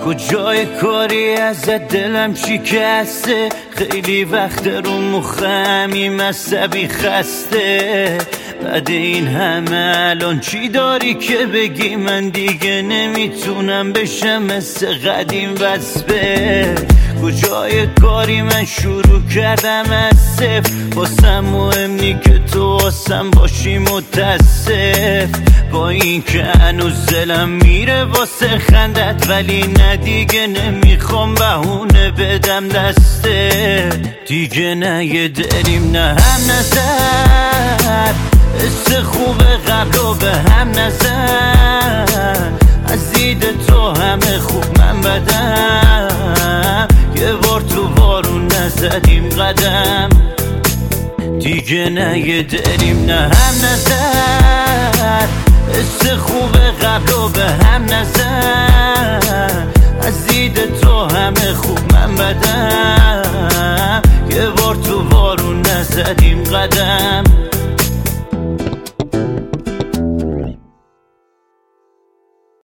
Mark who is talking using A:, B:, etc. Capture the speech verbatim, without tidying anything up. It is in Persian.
A: کجای کاری ازت دلم شکسته، خیلی وقت رو مخم عصبی خسته. بعد این همه الان چی داری که بگی؟ من دیگه نمیتونم بشم مثل قدیم وصفه. کجای کاری من شروع کردم از صفر، واسم مهم نی که تو واسم باشی متاسف. با این که هنوز دلم میره واسه خندت، ولی نه دیگه نمیخوام بهونه بدم دسته. دیگه نه یه دلیم نه هم نظر، حس خوب قبل و به هم نزن. از دید تو همه خوب من بدم، یه بار تو بارون نزدیم قدم. دیگه نه یه دلیم نه هم نظر، حس خوب قبل و به هم نزن. از دید تو همه خوب من بدم، یه بار تو بارون نزدیم قدم.